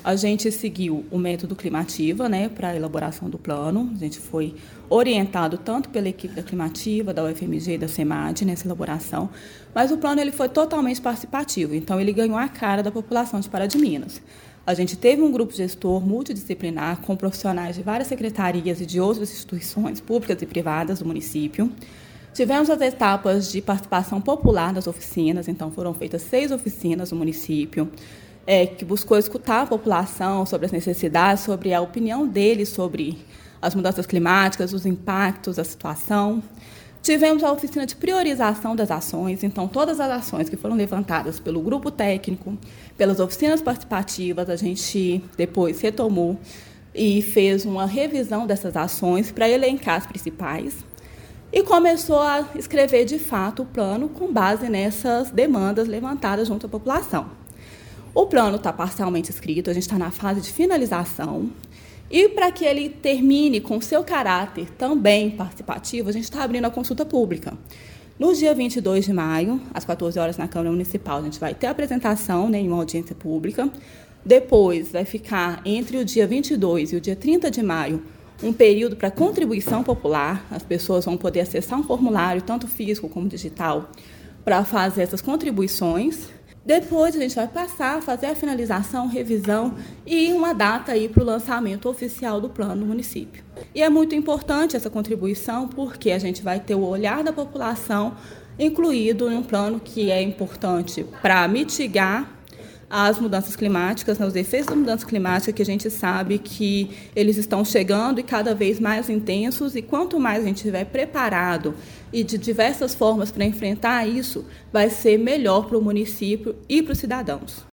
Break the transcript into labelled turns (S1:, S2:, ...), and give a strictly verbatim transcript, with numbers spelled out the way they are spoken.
S1: a gente seguiu o método Climativa, né, para a elaboração do plano. A gente foi orientado tanto pela equipe da Climativa, da U F M G e da SEMAD nessa elaboração, mas o plano ele foi totalmente participativo, então ele ganhou a cara da população de Pará de Minas. A gente teve um grupo gestor multidisciplinar com profissionais de várias secretarias e de outras instituições públicas e privadas do município. Tivemos as etapas de participação popular das oficinas, então foram feitas seis oficinas no município, é, que buscou escutar a população sobre as necessidades, sobre a opinião deles sobre as mudanças climáticas, os impactos da situação. Tivemos a oficina de priorização das ações, então todas as ações que foram levantadas pelo grupo técnico, pelas oficinas participativas, a gente depois retomou e fez uma revisão dessas ações para elencar as principais e começou a escrever, de fato, o plano com base nessas demandas levantadas junto à população. O plano está parcialmente escrito, a gente está na fase de finalização. E para que ele termine com seu caráter também participativo, a gente está abrindo a consulta pública. No dia vinte e dois de maio, às quatorze horas, na Câmara Municipal, a gente vai ter a apresentação, né, em uma audiência pública. Depois, vai ficar entre o dia vinte e dois e o dia trinta de maio, um período para contribuição popular. As pessoas vão poder acessar um formulário, tanto físico como digital, para fazer essas contribuições. Depois a gente vai passar a fazer a finalização, revisão e uma data aí para o lançamento oficial do plano no município. E é muito importante essa contribuição porque a gente vai ter o olhar da população incluído em um plano que é importante para mitigar as mudanças climáticas, os efeitos da mudança climática, que a gente sabe que eles estão chegando e cada vez mais intensos, e quanto mais a gente estiver preparado e de diversas formas para enfrentar isso, vai ser melhor para o município e para os cidadãos.